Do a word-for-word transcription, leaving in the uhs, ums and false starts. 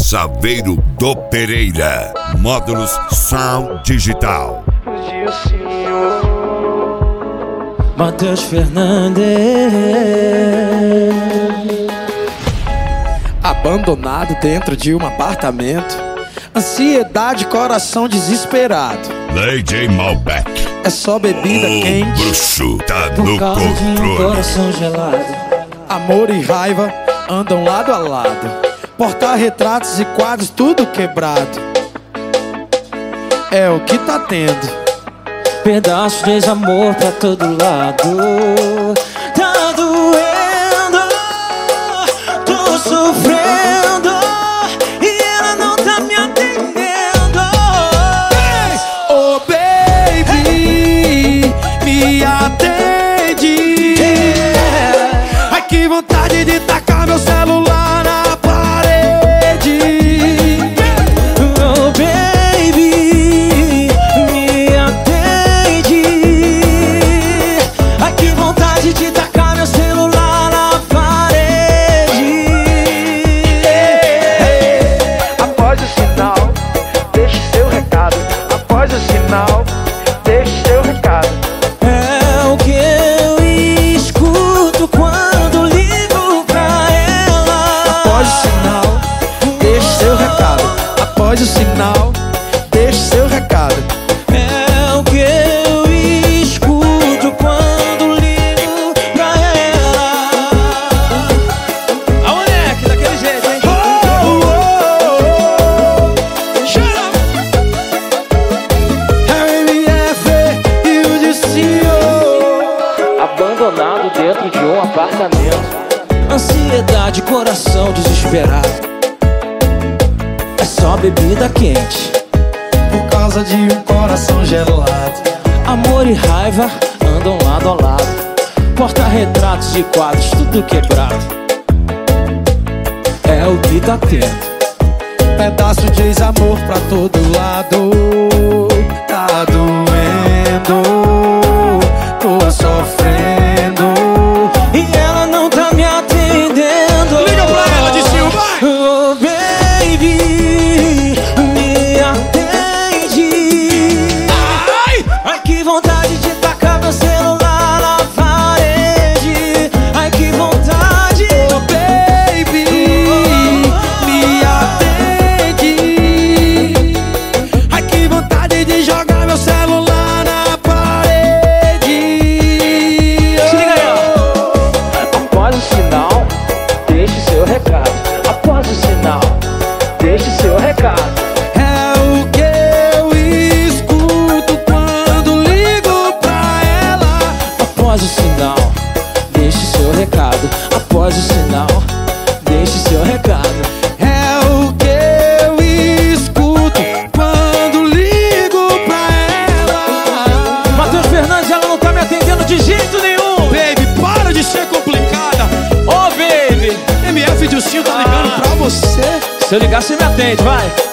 Saveiro do Pereira, Módulos Sound Digital. Matheus Fernandes. Abandonado dentro de um apartamento, ansiedade, coração desesperado. Lady Malbec. É só bebida o quente. bruxo tá Por no causa de um controle. coração gelado. Amor e raiva andam lado a lado. Porta-retratos e quadros tudo quebrado. É o que tá tendo. Pedaços de desamor pra todo lado. Tá doendo, tô sofrendo e ela não tá me atendendo. Oh baby, me atende. Ai que vontade de tacar meu celular na parede. Oh baby, me atende. Ai que vontade de tacar meu celular na parede. Após o sinal, deixe seu recado. Após o sinal, deixe seu recado. É o que eu escuto quando ligo pra ela. Após o sinal, deixe seu recado. Após o sinal, deixe seu recado. É o que eu escuto quando ligo pra ela. A moleque, daquele jeito, hein? Oh, oh, oh. Shut up. R M F e o Dicinho. Abandonado dentro de um apartamento. Ansiedade, coração desesperado. É só bebida quente. Por causa de um coração gelado. Amor e raiva andam lado a lado. Porta-retratos e quadros tudo quebrado. É o que tá tendo. Pedaço de desamor pra todo lado. Tá doendo, tô sofrendo. E ela não tá me atendendo. Liga pra ela, Dicinho, vai! Oh baby, me atende. Ai! Ai que vontade de tacar meu celular na parede. Ai que vontade. Oh baby, me atende. Ai que vontade de jogar meu celular na parede. Se liga aí, ó. Após o sinal, deixe seu recado. Após o sinal, deixe seu recado. É o que eu escuto quando ligo pra ela. Após o sinal, deixe seu recado. Após o sinal, deixe seu recado. É o que eu escuto quando ligo pra ela. Matheus Fernandes, ela não tá me atendendo de jeito nenhum. Baby, para de ser complicada. Ô, oh, baby. M F Dilcinho tá ligando pra você. Se eu ligar, você me atende, vai.